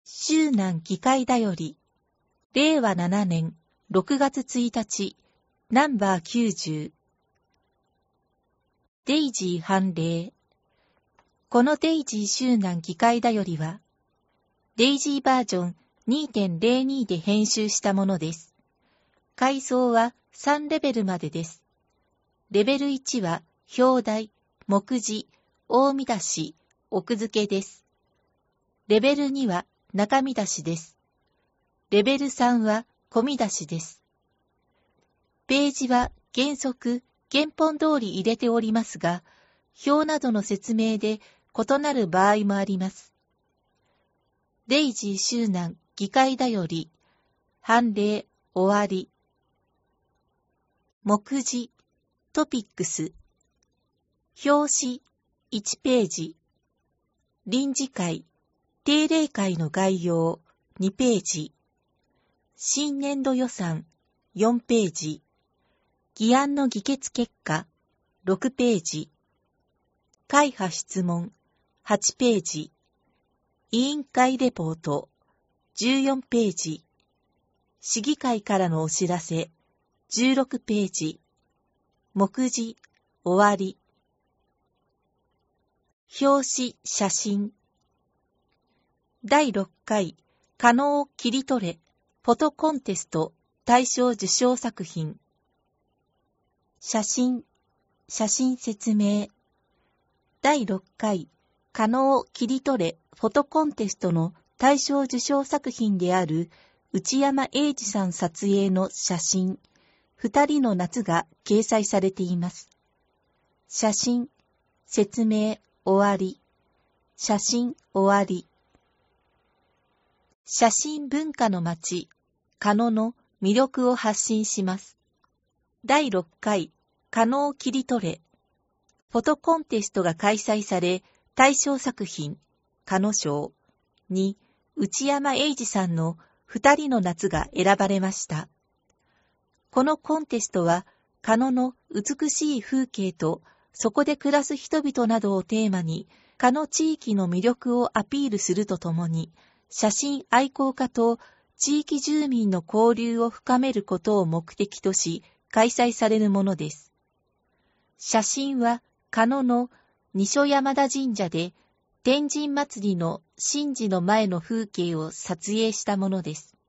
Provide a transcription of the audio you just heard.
周南議会だより、令和7年6月1日、ナンバー90。デイジー判例。このデイジー周南議会だよりは、デイジーバージョン 2.02 で編集したものです。階層は3レベルまでです。レベル1は表題、目次、大見出し、奥付けです。レベル2は中見出しです。レベル3は小見出しです。ページは原則、原本通り入れておりますが、表などの説明で異なる場合もあります。デイジー周南議会だより、判例終わり。目次、トピックス。表紙、1ページ。臨時会、定例会の概要、2ページ。新年度予算、4ページ。議案の議決結果、6ページ。会派質問、8ページ。委員会レポート、14ページ。市議会からのお知らせ、16ページ。目次、終わり。表紙、写真。第6回、可能を切り取れ、フォトコンテスト大賞受賞作品。写真説明。第6回、可能を切り取れ、フォトコンテストの大賞受賞作品である内山英二さん撮影の写真、2人の夏が掲載されています。写真、説明、終わり。写真、終わり。写真文化の街、可能の魅力を発信します。第6回、可能を切り取れ。フォトコンテストが開催され、大賞作品、可能賞に内山英二さんの2人の夏が選ばれました。このコンテストは、可能の美しい風景と、そこで暮らす人々などをテーマに、可能地域の魅力をアピールするとともに、写真愛好家と地域住民の交流を深めることを目的とし、開催されるものです。写真は、可能の二所山田神社で、天神祭りの神事の前の風景を撮影したものです。